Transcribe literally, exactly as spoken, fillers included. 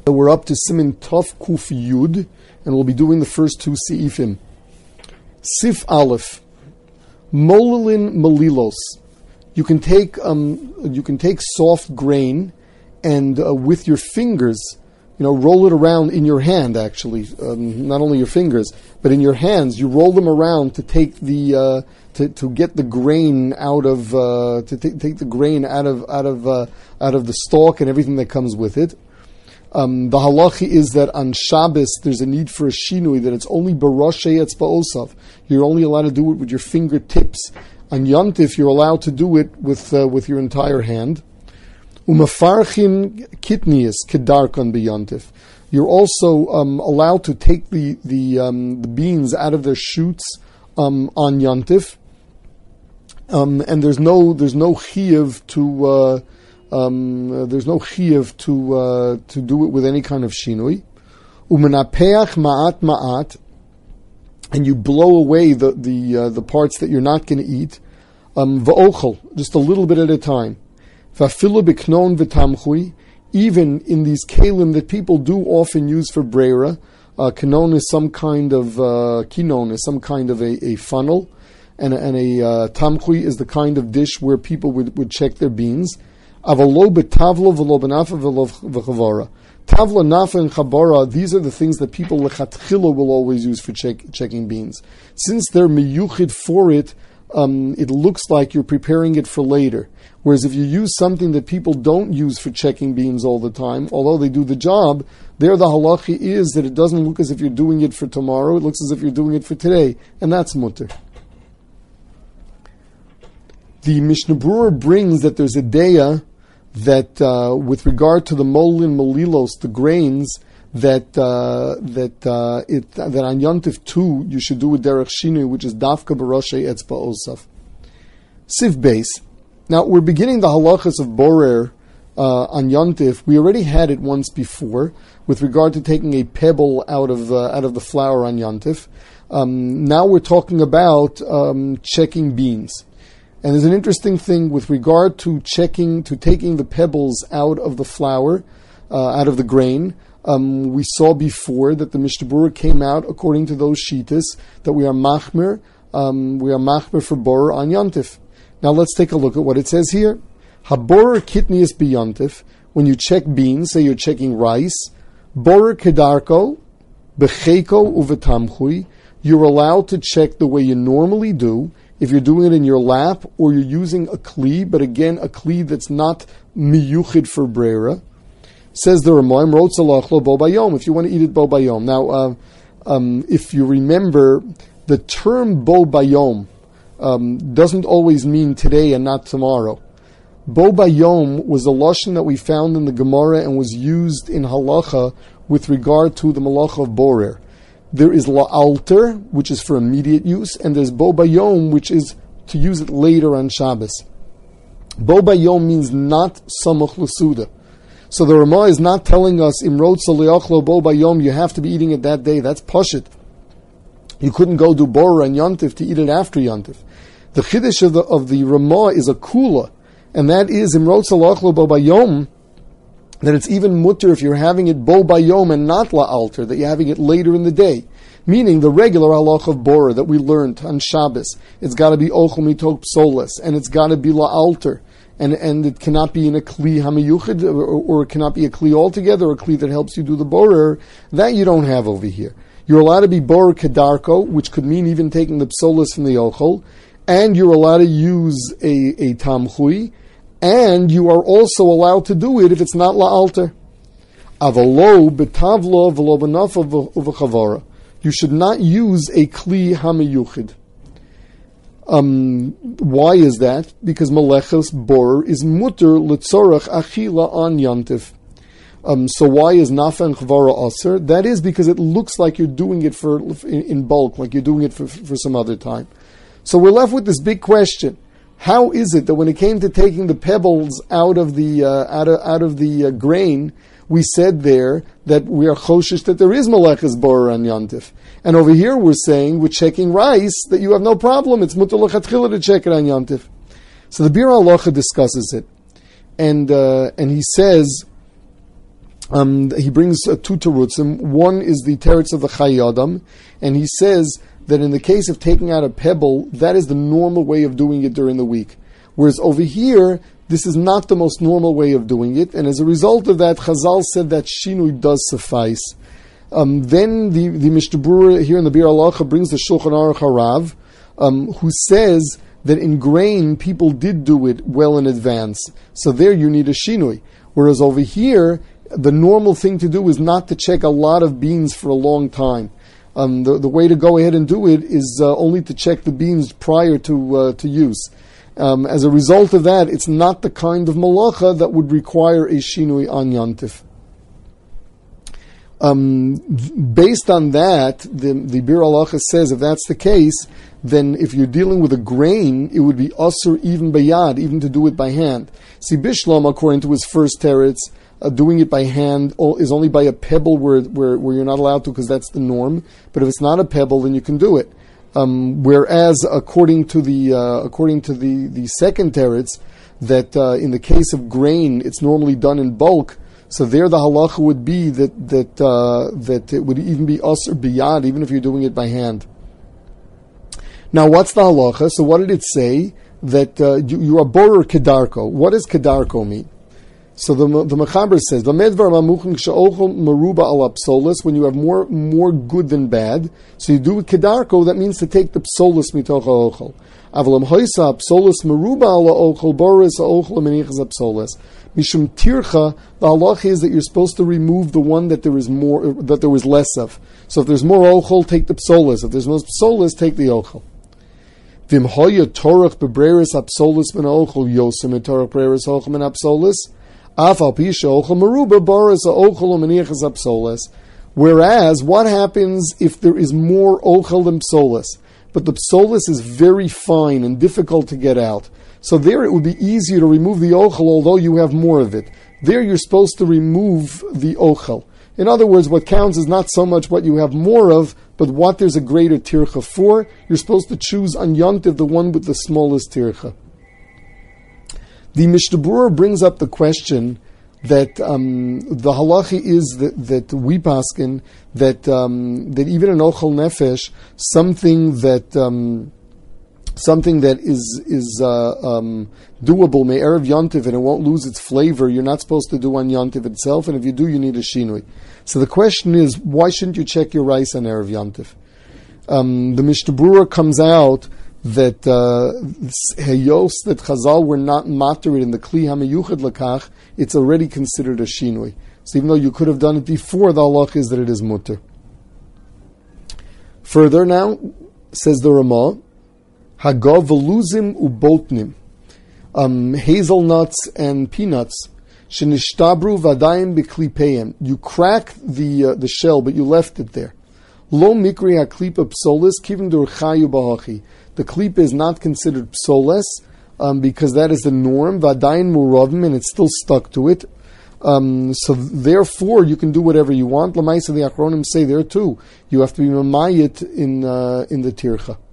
So we're up to Siman Tov Kuf Yud, and we'll be doing the first two Seifim. Sif Aleph, Molilin Malilos. You can take um, you can take soft grain, and uh, with your fingers, you know, roll it around in your hand. Actually, um, not only your fingers, but in your hands, you roll them around to take the uh, to to get the grain out of uh, to t- take the grain out of out of uh, out of the stalk and everything that comes with it. Um, the halachi is that on Shabbos there's a need for a shinui, that it's only baroshe etzba'osav. You're only allowed to do it with your fingertips. On Yom Tif you're allowed to do it with uh, with your entire hand. Umafarchin kitnius kedarkon b'Yom Tif. You're also um, allowed to take the the, um, the beans out of their shoots um, on Yom Tif. Um, and there's no there's no chiyuv to. Uh, Um, uh, there's no chiyuv to uh, to do it with any kind of shinui. Umenapeach ma'at ma'at, and you blow away the the uh, the parts that you're not going to eat. Um, va'ochel, just a little bit at a time. Va'filu b'knon v'tamchui, even in these kalim that people do often use for breira. Uh, knon is some kind of uh, kinon is some kind of a, a funnel, and a, and a uh, tamchui is the kind of dish where people would, would check their beans. Avalo betavlo v'lo benafa v'lo v'chavara. Tavla, nafa, and chabara, these are the things that people lechatchila will always use for check, checking beans. Since they're miyuchid for it, um, it looks like you're preparing it for later. Whereas if you use something that people don't use for checking beans all the time, although they do the job, there the halachi is that it doesn't look as if you're doing it for tomorrow, it looks as if you're doing it for today, and that's mutter. The Mishnah Berurah brings that there's a deya that uh, with regard to the molin malilos, the grains, that uh, that uh, it that on Yom Tif too you should do with derech shinui, which is dafka baroshe etzba osaf. Siv beis. Now we're beginning the halachas of borer uh, on Yom Tif. We already had it once before with regard to taking a pebble out of uh, out of the flour on Yom Tif. Um, now we're talking about um, checking beans. And there's an interesting thing with regard to checking, to taking the pebbles out of the flour, uh, out of the grain. Um, we saw before that the Mishnah Berurah came out according to those shitas that we are machmer, um, we are machmer for borer on Yom Tif. Now let's take a look at what it says here. Haborer kitnius b'Yom Tif. When you check beans, say you're checking rice, borer kedarko, b'cheiko uvetamchui. You're allowed to check the way you normally do. If you're doing it in your lap or you're using a kli, but again, a kli that's not miyuchid for breira, says the Ramoim, rotzalachlo bo bayom, if you want to eat it bo bayom. Now, uh, um, if you remember, the term bo bayom um, doesn't always mean today and not tomorrow. Bo bayom was a lashon that we found in the Gemara and was used in halacha with regard to the malacha of borer. There is la'alter, which is for immediate use, and there's bo bayom, which is to use it later on Shabbos. Bo bayom means not samuch l'suda. So the Ramah is not telling us, imrot saliachlo bo bayom, you have to be eating it that day. That's pashit. You couldn't go do borer on Yom Tif to eat it after Yom Tif. The chiddush of the, of the Ramah is a kula, and that is imrot saliachlo bo bayom, that it's even mutter if you're having it bo bayom and not la'alter, that you're having it later in the day. Meaning the regular halach of borer that we learned on Shabbos. It's got to be ochel mitok psoles, and it's got to be la'alter. And and it cannot be in a kli hamiyuchid, or, or it cannot be a kli altogether, or a kli that helps you do the borer. That you don't have over here. You're allowed to be borer kedarko, which could mean even taking the psoles from the ochel, and you're allowed to use a, a tamchui, and you are also allowed to do it if it's not la'alter. Avalo betavlo v'lo benafa v'chavara. You should not use a kli hamiyuchid. Um, why is that? Because malechos borer is mutter l'tzorach achila on Yom Tif. Um, so why is nafa and chavara aser? That is because it looks like you're doing it for in, in bulk, like you're doing it for, for some other time. So we're left with this big question. How is it that when it came to taking the pebbles out of the uh, out of out of the uh, grain, we said there that we are choshish that there is malechas borer on Yom Tif, and over here we're saying with checking rice that you have no problem. It's mutar lechatchila to check it on Yom Tif. So the Bir Halacha discusses it, and uh, and he says Um, he brings uh, two terutzim. One is the teretz of the Chayei Adam, and he says that in the case of taking out a pebble, that is the normal way of doing it during the week. Whereas over here, this is not the most normal way of doing it, and as a result of that, Chazal said that shinui does suffice. Um, then the, the Mishnah Berurah here in the Bir Halacha brings the Shulchan Aruch Harav, um, who says that in grain, people did do it well in advance. So there you need a shinui. Whereas over here, the normal thing to do is not to check a lot of beans for a long time. Um, the, the way to go ahead and do it is uh, only to check the beans prior to uh, to use. Um, as a result of that, it's not the kind of malacha that would require a shinui on Yontif. Um, based on that, the, the Bir Halacha says if that's the case, then if you're dealing with a grain, it would be usur even bayad, even to do it by hand. See, Bishlam, according to his first teretz, uh, doing it by hand is only by a pebble where where, where you're not allowed to, because that's the norm. But if it's not a pebble, then you can do it. Um, whereas, according to the uh, according to the, the second teretz, that uh, in the case of grain, it's normally done in bulk. So there, the halacha would be that that uh, that it would even be usur biyad, even if you're doing it by hand. Now, what's the halacha? So, what did it say? That uh, you, you are borer kedarko. What does kedarko mean? So the the Mechaber says, "V'medvar mamuchin she'ochel meruba al psolis." When you have more more good than bad, so you do it kedarko. That means to take the psolis mitoch ha'ochel. Avalam hoisa psolis meruba al ha'ochel boris ha'ochel menichas psolis. Mishum tircha, the halach is that you're supposed to remove the one that there is more, that there was less of. So if there's more ochel, take the psolis. If there's no psolis, take the ochel. Vim hoya torach bebreris apsolis min ochel yosim et torach bebreris ochel min apsolis. Afal pisha ochel meruba boris ochel umeniachas apsolis. Whereas, what happens if there is more ochel than psolis, but the psolis is very fine and difficult to get out? So there it would be easier to remove the ochel, although you have more of it. There you're supposed to remove the ochel. In other words, what counts is not so much what you have more of, but what there's a greater tircha for. You're supposed to choose on Yontiv the one with the smallest tircha. The Mishnah Berurah brings up the question that um, the halachi is that, that we paskin, that um, that even an ochel nefesh, something that... Um, Something that is is uh, um, doable, me'erev yontiv, and it won't lose its flavor, you're not supposed to do on yontiv itself, and if you do, you need a shinui. So the question is, why shouldn't you check your rice on erev yontiv? Um, the Mishnah Berurah comes out that heyos, uh, that Chazal were not matter in the kli hamiyuchad lakach, it's already considered a shinui. So even though you could have done it before, the halach is that it is mutter. Further now, says the Ramah, Hagav veluzim ubotnim, um, hazelnuts and peanuts. Shenishtabru vadayim b'klipeim. You crack the uh, the shell, but you left it there. Lo mikri haklipa psolis kivim durchayu bahachi. The klipa is not considered psoles um, because that is the norm. Vadayim muravim, and it's still stuck to it. Um, so therefore, you can do whatever you want. Lamaisa the Achronim say there too. You have to be mamayit in uh, in the tircha.